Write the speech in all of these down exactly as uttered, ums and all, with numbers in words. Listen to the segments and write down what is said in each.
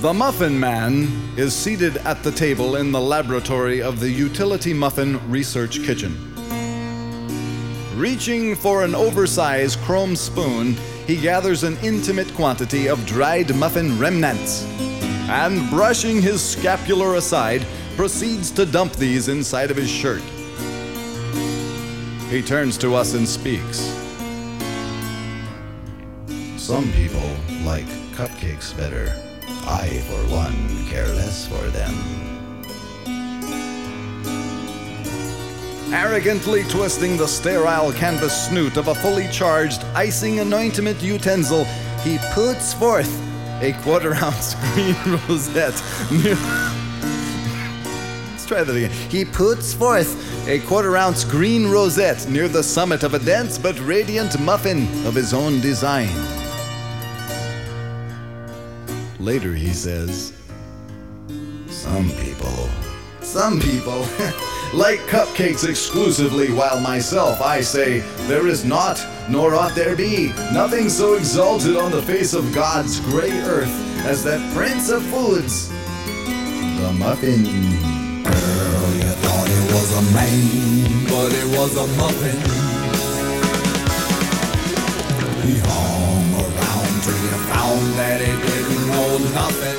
The Muffin Man is seated at the table in the laboratory of the Utility Muffin Research Kitchen. Reaching for an oversized chrome spoon, he gathers an intimate quantity of dried muffin remnants and, brushing his scapular aside, proceeds to dump these inside of his shirt. He turns to us and speaks. Some people like cupcakes better. I, for one, care less for them. Arrogantly twisting the sterile canvas snoot of a fully charged icing anointment utensil, he puts forth a quarter-ounce green rosette. Let's try that again. He puts forth a quarter-ounce green rosette near the summit of a dense but radiant muffin of his own design. Later he says, Some people, Some people like cupcakes exclusively, while myself, I say, there is not, nor ought there be, nothing so exalted on the face of God's gray earth as that prince of foods, the muffin. Girl, you thought it was a man, but it was a muffin. He hung around till you found that he didn't know nothing.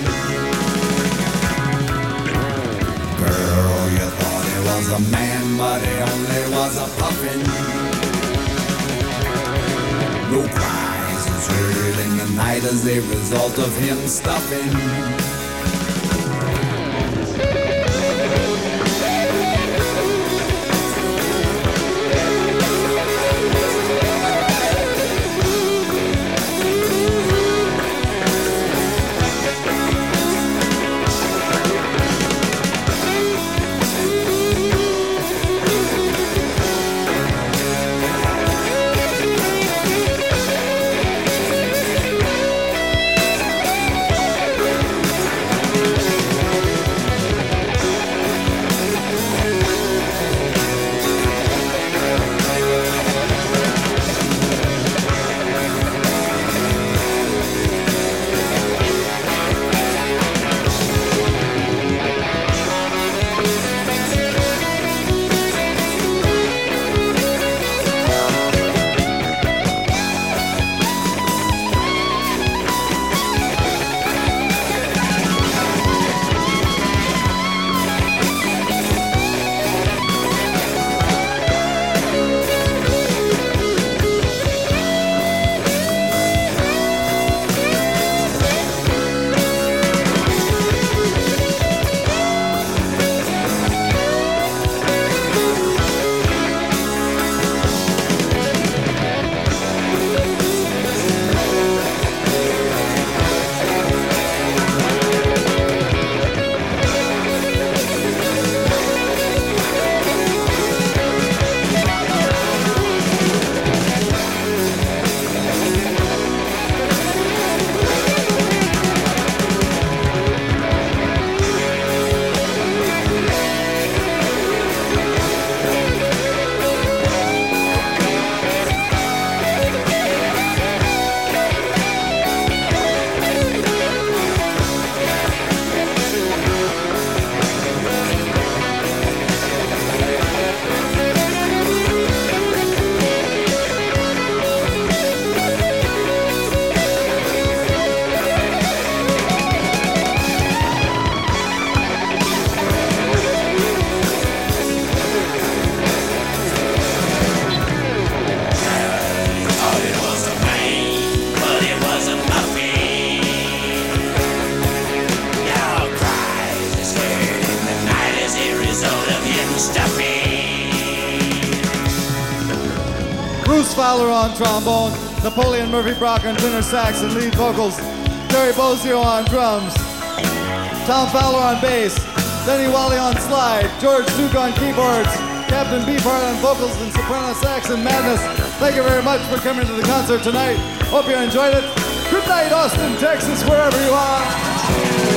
Girl, you thought he was a man, but he only was a puffin. No cries was heard in the night as a result of him stuffing. Bruce Fowler on trombone, Napoleon Murphy Brock on tenor sax and lead vocals, Terry Bozio on drums, Tom Fowler on bass, Denny Wally on slide, George Duke on keyboards, Captain Beefheart on vocals and soprano sax and madness. Thank you very much for coming to the concert tonight. Hope you enjoyed it. Good night, Austin, Texas, wherever you are.